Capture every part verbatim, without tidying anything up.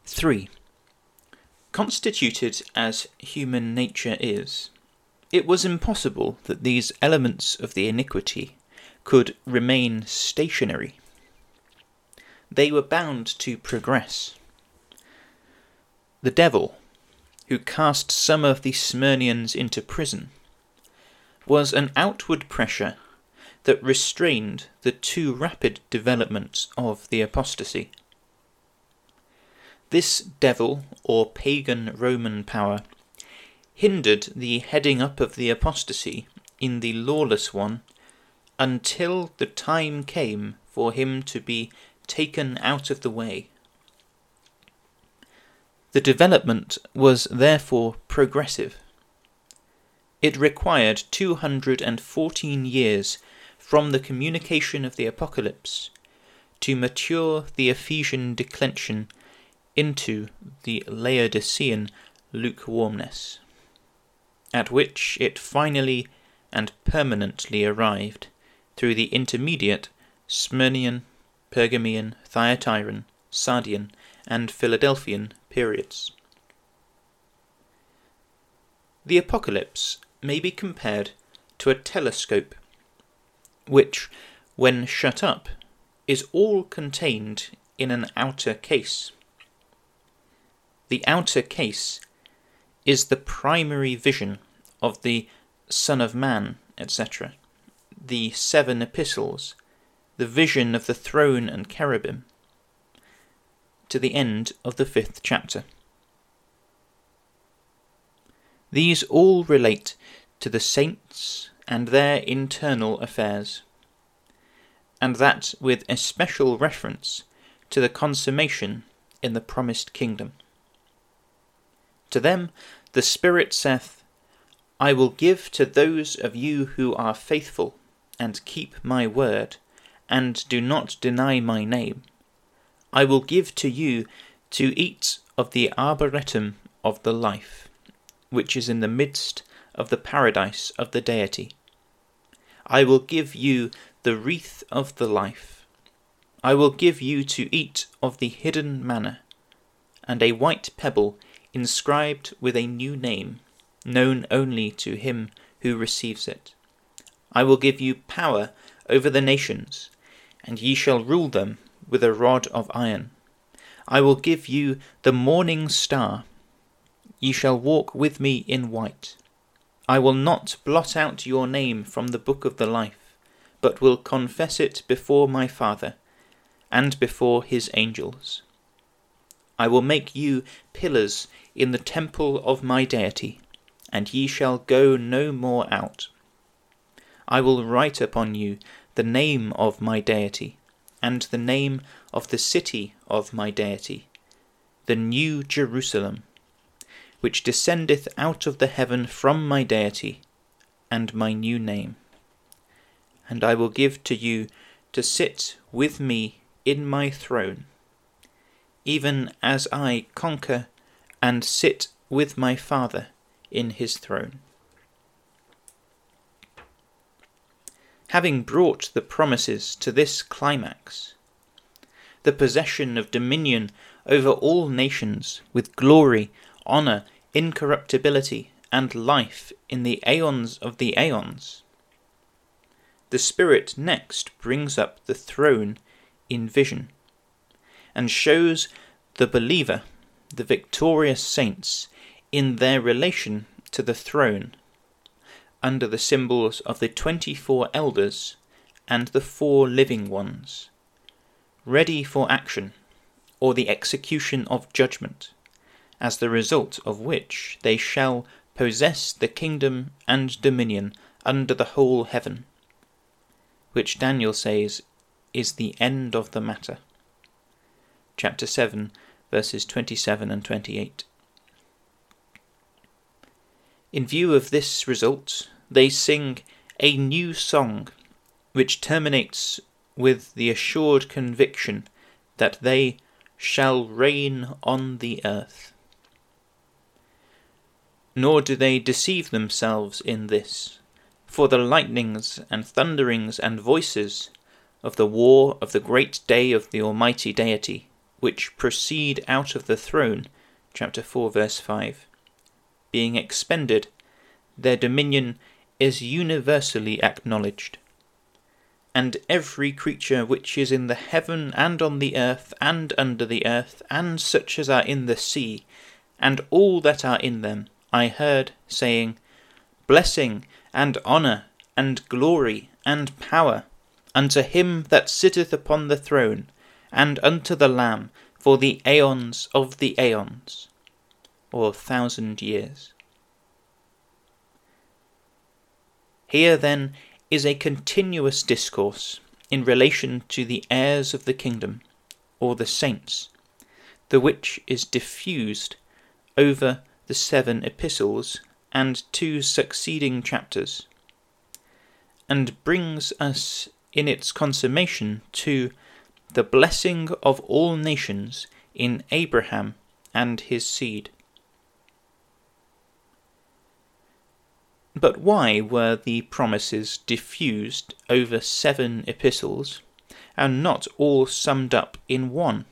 three. Constituted as human nature is, it was impossible that these elements of the iniquity could remain stationary. They were bound to progress. The devil, who cast some of the Smyrnians into prison, was an outward pressure that restrained the too rapid development of the apostasy. This devil, or pagan Roman power, hindered the heading up of the apostasy in the lawless one until the time came for him to be taken out of the way. The development was therefore progressive. It required two hundred fourteen years from the communication of the Apocalypse to mature the Ephesian declension into the Laodicean lukewarmness, at which it finally and permanently arrived through the intermediate Smyrnian, Pergamean, Thyatiran, Sardian, and Philadelphian periods. The Apocalypse may be compared to a telescope, which, when shut up, is all contained in an outer case. The outer case is the primary vision of the Son of Man, et cetera, the seven epistles, the vision of the throne and cherubim, to the end of the fifth chapter. These all relate to the saints and their internal affairs, and that with especial reference to the consummation in the promised kingdom. To them the Spirit saith, I will give to those of you who are faithful, and keep my word, and do not deny my name, I will give to you to eat of the arboretum of the life, which is in the midst of the paradise of the deity. I will give you the wreath of the life. I will give you to eat of the hidden manna, and a white pebble inscribed with a new name, known only to him who receives it. I will give you power over the nations, and ye shall rule them with a rod of iron. I will give you the morning star. Ye shall walk with me in white. I will not blot out your name from the book of the life, but will confess it before my Father, and before his angels. I will make you pillars in the temple of my deity, and ye shall go no more out. I will write upon you the name of my deity, and the name of the city of my deity, the new Jerusalem, which descendeth out of the heaven from my deity, and my new name. And I will give to you to sit with me in my throne, even as I conquer and sit with my Father in his throne. Having brought the promises to this climax, the possession of dominion over all nations with glory, honour, incorruptibility, and life in the aeons of the aeons, the Spirit next brings up the throne in vision, and shows the believer, the victorious saints, in their relation to the throne, under the symbols of the twenty-four elders and the four living ones, ready for action, or the execution of judgment, as the result of which they shall possess the kingdom and dominion under the whole heaven, which Daniel says is the end of the matter. Chapter seven, verses twenty-seven and twenty-eight. In view of this result, they sing a new song, which terminates with the assured conviction that they shall reign on the earth. Nor do they deceive themselves in this, for the lightnings and thunderings and voices of the war of the great day of the Almighty Deity which proceed out of the throne, chapter four verse five, being expended, their dominion is universally acknowledged. And every creature which is in the heaven and on the earth and under the earth, and such as are in the sea, and all that are in them, I heard, saying, Blessing, and honour, and glory, and power, unto him that sitteth upon the throne, and unto the Lamb, for the aeons of the aeons, or thousand years. Here, then, is a continuous discourse in relation to the heirs of the kingdom, or the saints, the which is diffused over the seven epistles and two succeeding chapters, and brings us in its consummation to the blessing of all nations in Abraham and his seed. But why were the promises diffused over seven epistles, and not all summed up in one?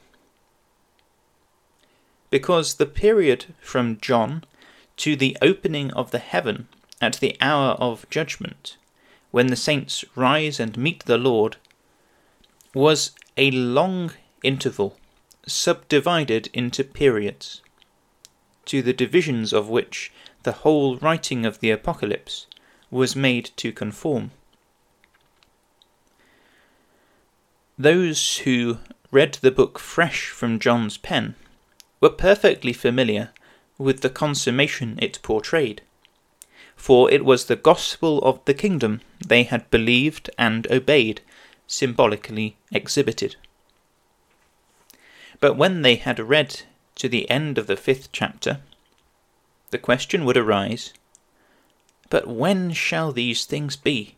Because the period from John to the opening of the heaven at the hour of judgment, when the saints rise and meet the Lord, was a long interval, subdivided into periods, to the divisions of which the whole writing of the Apocalypse was made to conform. Those who read the book fresh from John's pen were perfectly familiar with the consummation it portrayed, for it was the gospel of the kingdom they had believed and obeyed, symbolically exhibited. But when they had read to the end of the fifth chapter, the question would arise, but when shall these things be?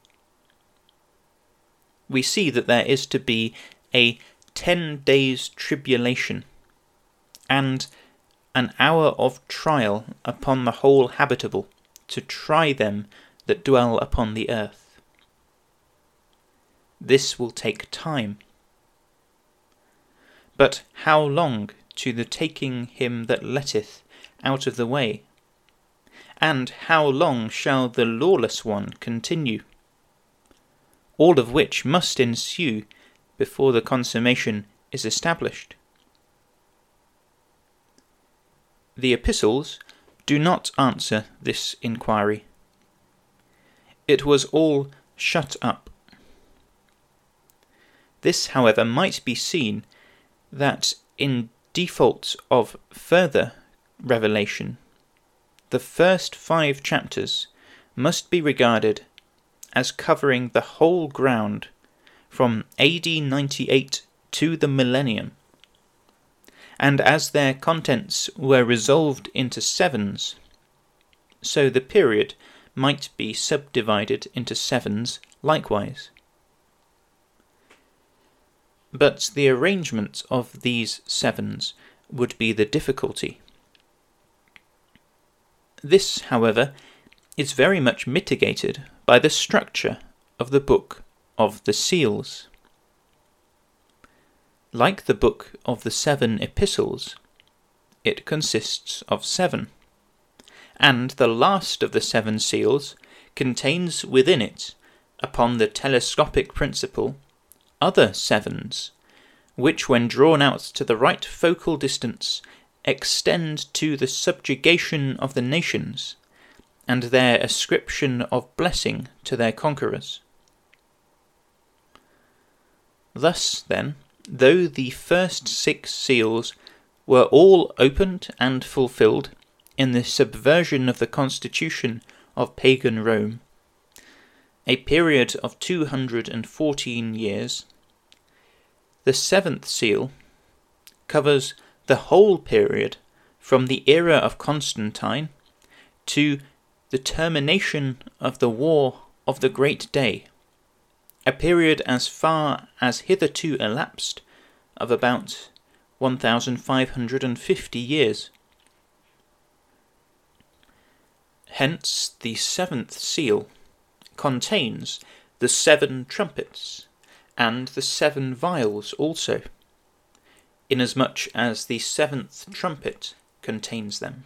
We see that there is to be a ten days tribulation, and an hour of trial upon the whole habitable, to try them that dwell upon the earth. This will take time. But how long to the taking him that letteth out of the way? And how long shall the lawless one continue? All of which must ensue before the consummation is established. The epistles do not answer this inquiry. It was all shut up. This, however, might be seen that in default of further revelation, the first five chapters must be regarded as covering the whole ground from A D ninety-eight to the millennium, and as their contents were resolved into sevens, so the period might be subdivided into sevens likewise. But the arrangement of these sevens would be the difficulty. This, however, is very much mitigated by the structure of the Book of the Seals. Like the Book of the Seven Epistles, it consists of seven, and the last of the seven seals contains within it, upon the telescopic principle, other sevens, which when drawn out to the right focal distance extend to the subjugation of the nations, and their ascription of blessing to their conquerors. Thus, then, though the first six seals were all opened and fulfilled in the subversion of the constitution of pagan Rome, a period of two hundred fourteen years, the seventh seal covers the whole period from the era of Constantine to the termination of the War of the Great Day, a period as far as hitherto elapsed of about one thousand five hundred fifty years. Hence the seventh seal contains the seven trumpets, and the seven vials also, inasmuch as the seventh trumpet contains them.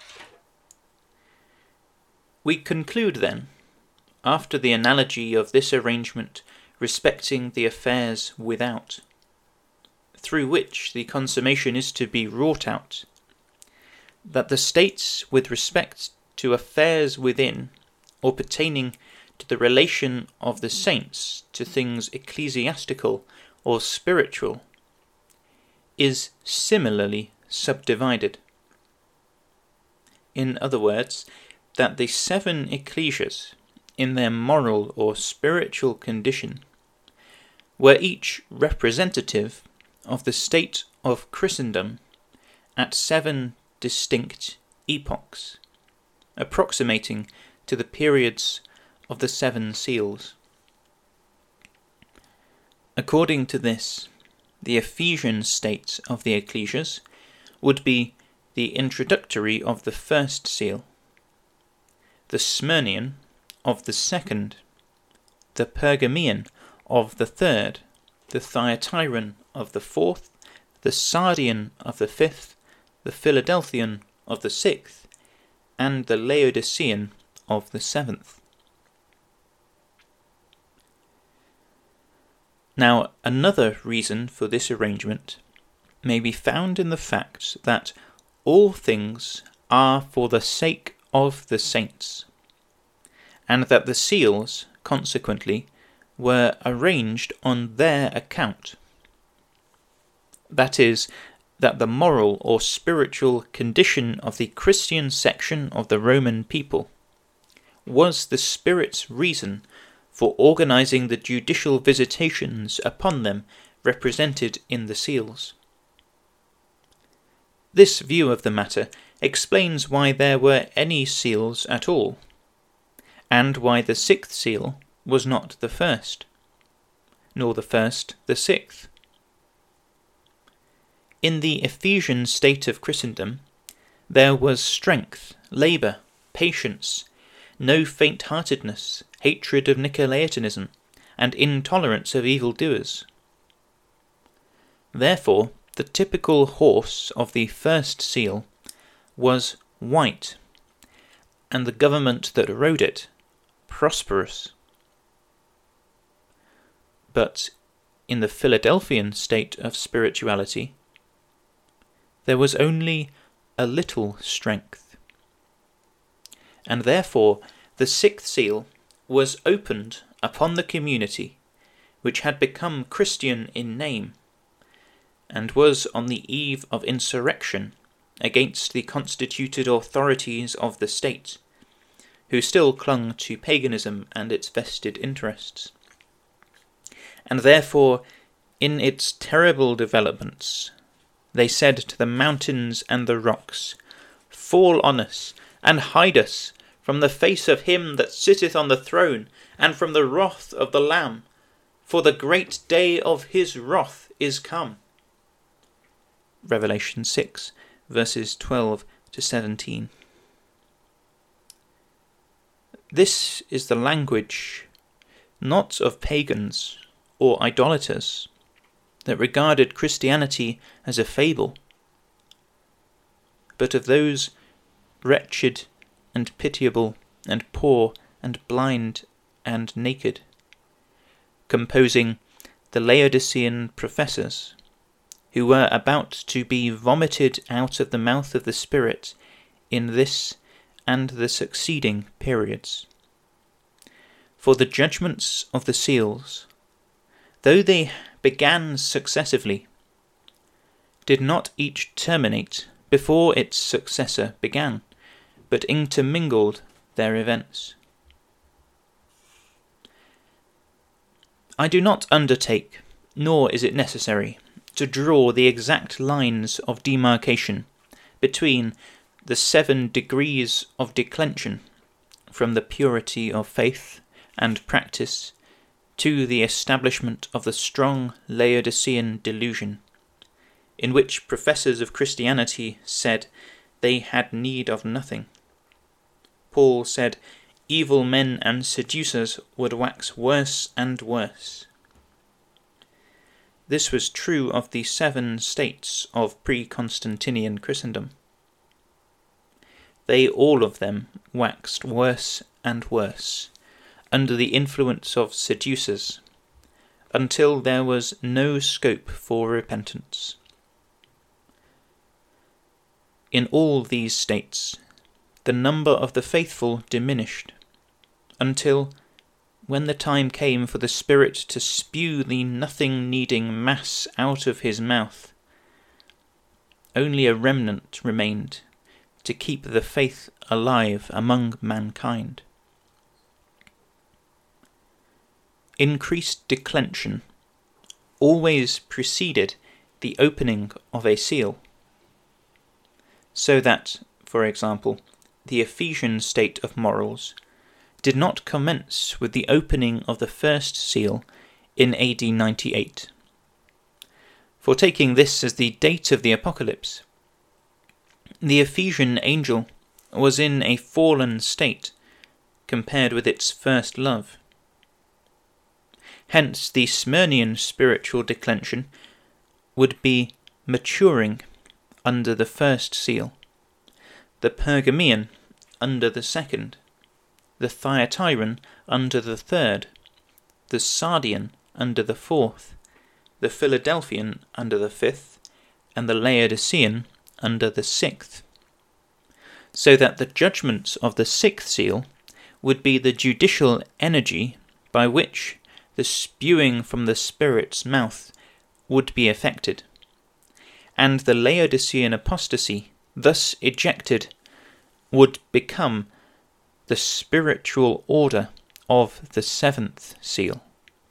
We conclude then, after the analogy of this arrangement respecting the affairs without, through which the consummation is to be wrought out, that the states with respect to affairs within, or pertaining to the relation of the saints to things ecclesiastical or spiritual, is similarly subdivided. In other words, that the seven ecclesias, in their moral or spiritual condition, were each representative of the state of Christendom at seven distinct epochs, approximating to the periods of the seven seals. According to this, the Ephesian state of the ecclesias would be the introductory of the first seal, the Smyrnian of the second, the Pergamean of the third, the Thyatiran of the fourth, the Sardian of the fifth, the Philadelphian of the sixth, and the Laodicean of the seventh. Now, another reason for this arrangement may be found in the fact that all things are for the sake of the saints, and that the seals, consequently, were arranged on their account. That is, that the moral or spiritual condition of the Christian section of the Roman people was the Spirit's reason for organizing the judicial visitations upon them represented in the seals. This view of the matter explains why there were any seals at all, and why the sixth seal was not the first, nor the first the sixth. In the Ephesian state of Christendom, there was strength, labour, patience, no faint-heartedness, hatred of Nicolaitanism, and intolerance of evildoers. Therefore, the typical horse of the first seal was white, and the government that rode it prosperous. But in the Philadelphian state of spirituality, there was only a little strength, and therefore the sixth seal was opened upon the community, which had become Christian in name, and was on the eve of insurrection against the constituted authorities of the state, who still clung to paganism and its vested interests. And therefore, in its terrible developments, they said to the mountains and the rocks, "Fall on us, and hide us from the face of him that sitteth on the throne, and from the wrath of the Lamb, for the great day of his wrath is come." Revelation six, verses twelve to seventeen. This is the language not of pagans or idolaters that regarded Christianity as a fable, but of those wretched and pitiable and poor and blind and naked, composing the Laodicean professors, who were about to be vomited out of the mouth of the Spirit in this and the succeeding periods. For the judgments of the seals, though they began successively, did not each terminate before its successor began, but intermingled their events. I do not undertake, nor is it necessary, to draw the exact lines of demarcation between the seven degrees of declension from the purity of faith and practice to the establishment of the strong Laodicean delusion, in which professors of Christianity said they had need of nothing. Paul said evil men and seducers would wax worse and worse. this was true of the seven states of pre-Constantinian Christendom. They all of them waxed worse and worse, under the influence of seducers, until there was no scope for repentance. In all these states, the number of the faithful diminished, until, when the time came for the Spirit to spew the nothing-needing mass out of his mouth, only a remnant remained to keep the faith alive among mankind. Increased declension always preceded the opening of a seal, so that, for example, the Ephesian state of morals did not commence with the opening of the first seal in A D ninety-eight. For taking this as the date of the Apocalypse, the Ephesian angel was in a fallen state compared with its first love. Hence the Smyrnian spiritual declension would be maturing under the first seal, the Pergamean under the second, the Thyatiran under the third, the Sardian under the fourth, the Philadelphian under the fifth, and the Laodicean under the sixth, so that the judgments of the sixth seal would be the judicial energy by which the spewing from the Spirit's mouth would be effected, and the Laodicean apostasy, thus ejected, would become the spiritual order of the seventh seal.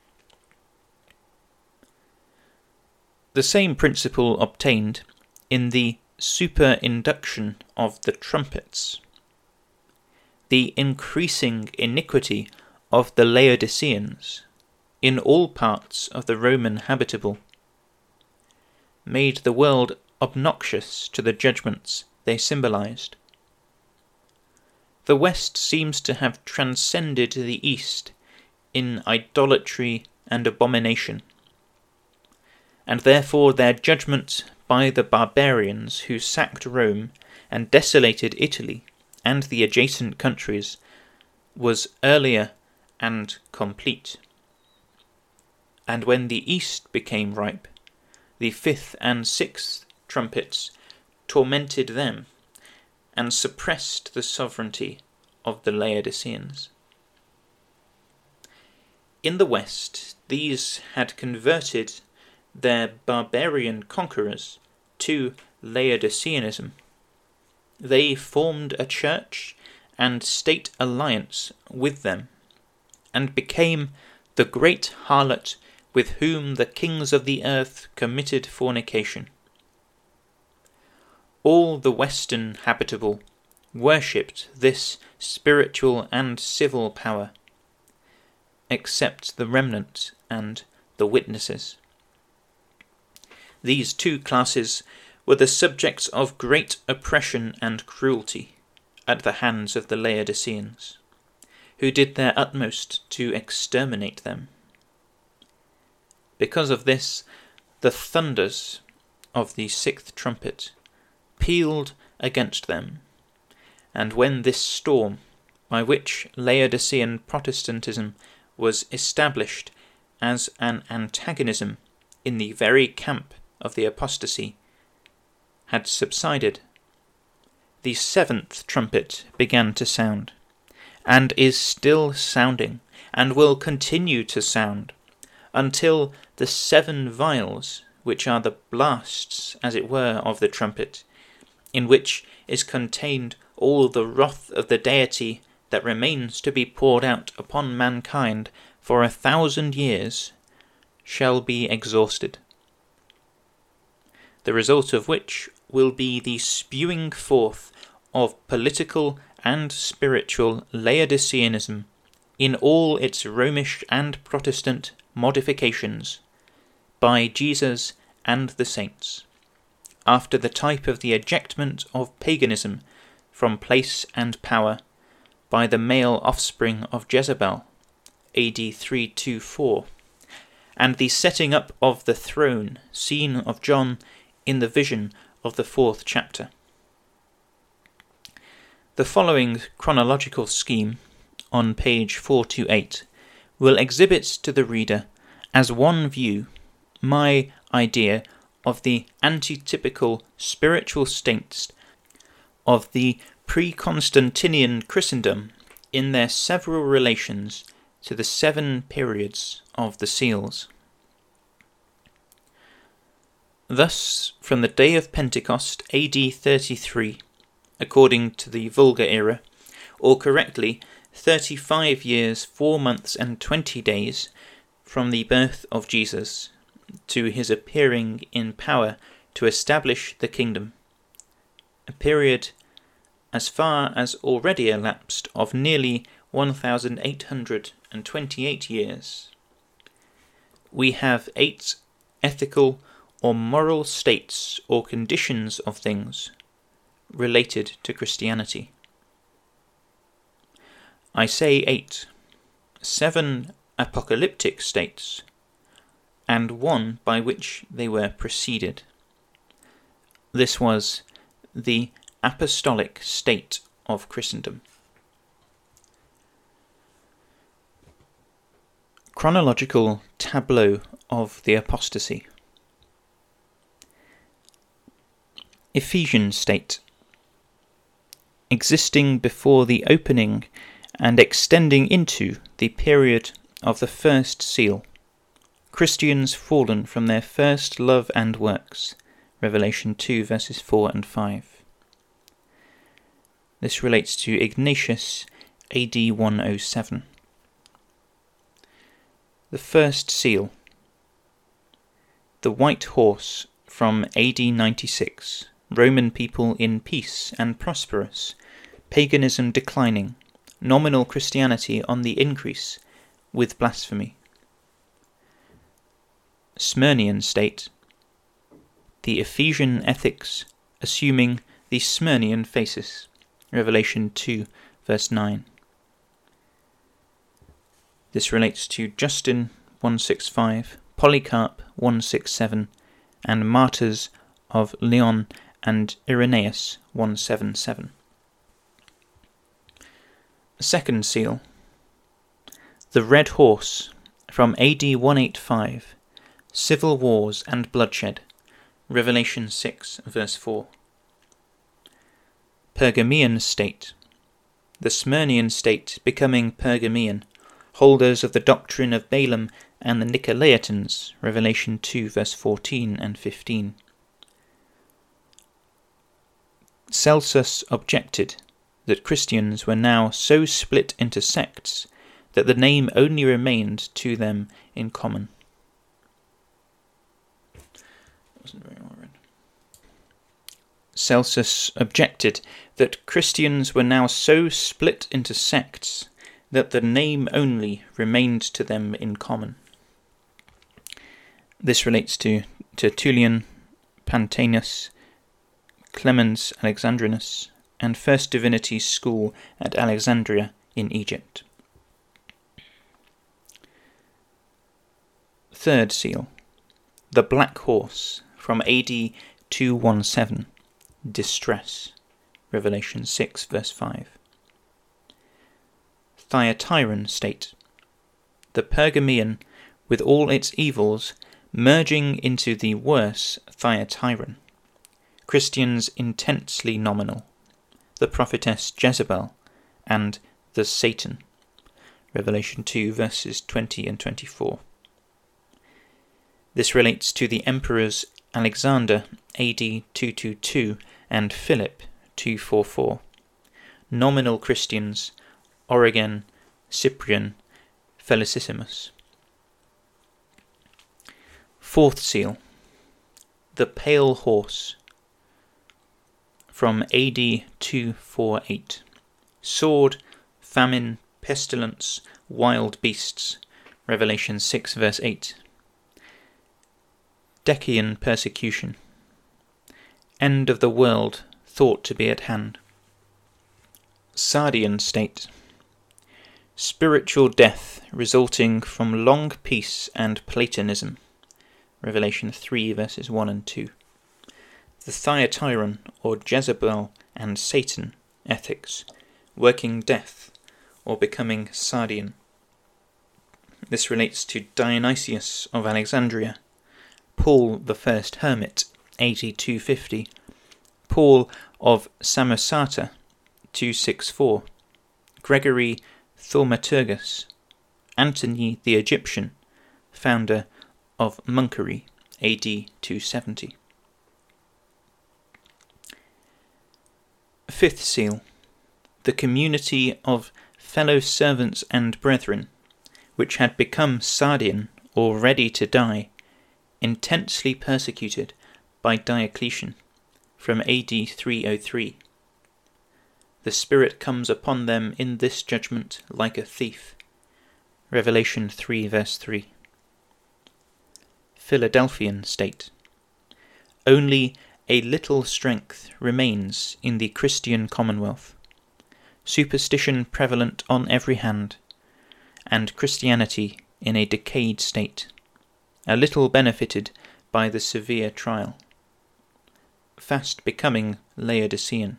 The same principle obtained in the superinduction of the trumpets. The increasing iniquity of the Laodiceans in all parts of the Roman habitable made the world obnoxious to the judgments they symbolized. The West seems to have transcended the East in idolatry and abomination, and therefore their judgment by the barbarians who sacked Rome and desolated Italy and the adjacent countries was earlier and complete. And when the East became ripe, the fifth and sixth trumpets tormented them and suppressed the sovereignty of the Laodiceans. In the West, these had converted their barbarian conquerors to Laodiceanism. They formed a church and state alliance with them, and became the great harlot with whom the kings of the earth committed fornication. All the Western habitable worshipped this spiritual and civil power, except the remnant and the witnesses. These two classes were the subjects of great oppression and cruelty at the hands of the Laodiceans, who did their utmost to exterminate them. Because of this, the thunders of the sixth trumpet pealed against them, and when this storm, by which Laodicean Protestantism was established as an antagonism in the very camp of the apostasy, had subsided, the seventh trumpet began to sound, and is still sounding, and will continue to sound, until the seven vials, which are the blasts, as it were, of the trumpet, in which is contained all the wrath of the deity that remains to be poured out upon mankind for a thousand years, shall be exhausted, the result of which will be the spewing forth of political and spiritual Laodiceanism in all its Romish and Protestant modifications by Jesus and the saints, after the type of the ejectment of paganism from place and power by the male offspring of Jezebel, A D three twenty-four, and the setting up of the throne seen of John in the vision of the fourth chapter. The following chronological scheme on page four twenty-eight will exhibit to the reader as one view my idea of the antitypical spiritual states of the pre-Constantinian Christendom in their several relations to the seven periods of the seals. Thus, from the day of Pentecost, A D thirty-three, according to the Vulgar era, or correctly, thirty-five years, four months and twenty days from the birth of Jesus to his appearing in power to establish the kingdom, a period as far as already elapsed of nearly one thousand eight hundred twenty-eight years. We have eight ethical or moral states or conditions of things related to Christianity. I say eight, seven apocalyptic states, and one by which they were preceded. This was the apostolic state of Christendom. Chronological tableau of the apostasy. Ephesian state. Existing before the opening and extending into the period of the first seal. Christians fallen from their first love and works. Revelation two verses four and five. This relates to Ignatius, A D one oh seven. The first seal. The white horse from A D ninety-six. Roman people in peace and prosperous. Paganism declining. Nominal Christianity on the increase, with blasphemy. Smyrnian state. The Ephesian ethics assuming the Smyrnian faces. Revelation two verse nine. This relates to Justin one sixty-five, Polycarp one sixty-seven, and Martyrs of Lyon and Irenaeus one seventy-seven. Second seal. The Red Horse from A D one eighty-five, Civil Wars and Bloodshed. Revelation six verse four. Pergamean state. The Smyrnian state becoming Pergamean, holders of the doctrine of Balaam and the Nicolaitans. Revelation two verse fourteen and fifteen. Celsus objected that Christians were now so split into sects that the name only remained to them in common. Wasn't very well read. Celsus objected that Christians were now so split into sects that the name only remained to them in common. This relates to Tertullian, Pantaenus, Clemens Alexandrinus, and First Divinity School at Alexandria in Egypt. Third seal. The Black Horse from A D two seventeen. Distress. Revelation six verse five. Thyatiran state. The Pergamean, with all its evils, merging into the worse Thyatiran. Christians intensely nominal. The prophetess Jezebel and the Satan. Revelation two verses twenty and twenty-four. This relates to the emperors Alexander A D two twenty-two and Philip two forty-four. Nominal Christians Origen, Cyprian, Felicissimus. Fourth seal. The Pale Horse from A D two forty-eight. Sword, famine, pestilence, wild beasts. Revelation six verse eight. Decian persecution. End of the world thought to be at hand. Sardian state. spiritual death resulting from long peace and Platonism. Revelation three verses one and two. The Thyatira or Jezebel and Satan ethics, working death or becoming Sardian. This relates to Dionysius of Alexandria, Paul the First Hermit, A D two fifty, Paul of Samosata, two sixty-four, Gregory Thaumaturgus, Antony the Egyptian, founder of monkery, A D two seventy. Fifth seal, the community of fellow servants and brethren, which had become Sardian or ready to die, intensely persecuted by Diocletian, from A D three oh three. The Spirit comes upon them in this judgment like a thief. Revelation three verse three. Philadelphian state. Only a little strength remains in the Christian commonwealth. Superstition prevalent on every hand, and Christianity in a decayed state, a little benefited by the severe trial. Fast becoming Laodicean.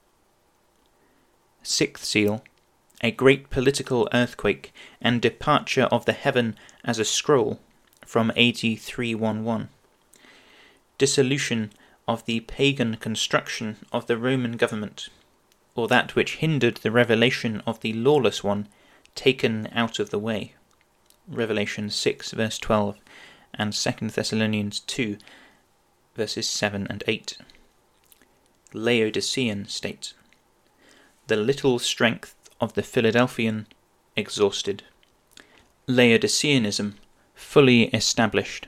Sixth seal, a great political earthquake and departure of the heaven as a scroll, from A D three eleven. Dissolution of the pagan construction of the Roman government, or that which hindered the revelation of the lawless one, taken out of the way. Revelation six verse twelve and Second Thessalonians two verses seven and eight. Laodicean state. The little strength of the Philadelphian exhausted. Laodiceanism fully established.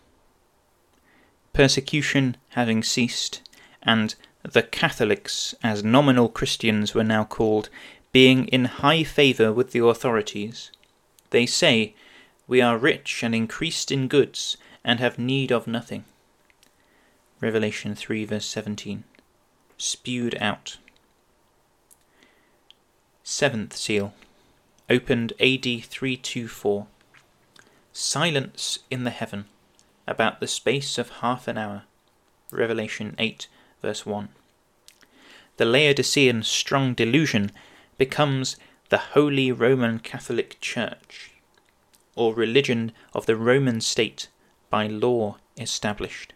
Persecution having ceased, and the Catholics, as nominal Christians were now called, being in high favour with the authorities, they say, "We are rich and increased in goods, and have need of nothing." Revelation three verse seventeen. Spewed out. Seventh seal, opened A D three twenty-four. Silence in the heaven, about the space of half an hour. Revelation eight verse one. The Laodicean strong delusion becomes the Holy Roman Catholic Church, or religion of the Roman state by law established.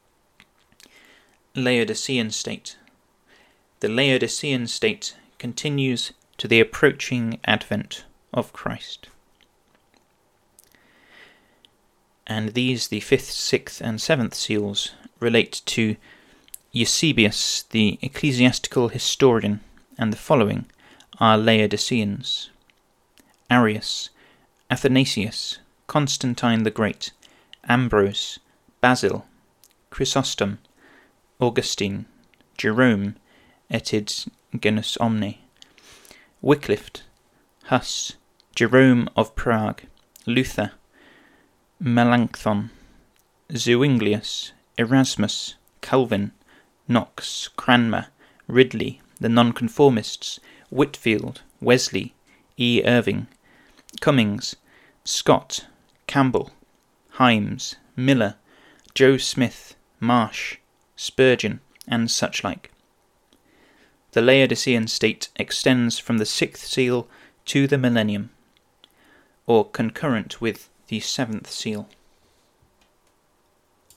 Laodicean state. The Laodicean state continues to the approaching advent of Christ. And these, the fifth, sixth, and seventh seals, relate to Eusebius, the ecclesiastical historian, and the following are Laodiceans: Arius, Athanasius, Constantine the Great, Ambrose, Basil, Chrysostom, Augustine, Jerome, et id genus omne, Wycliffe, Huss, Jerome of Prague, Luther, Melanchthon, Zuinglius, Erasmus, Calvin, Knox, Cranmer, Ridley, the Nonconformists, Whitfield, Wesley, E. Irving, Cummings, Scott, Campbell, Himes, Miller, Joe Smith, Marsh, Spurgeon, and such like. The Laodicean state extends from the sixth seal to the millennium, or concurrent with the seventh seal.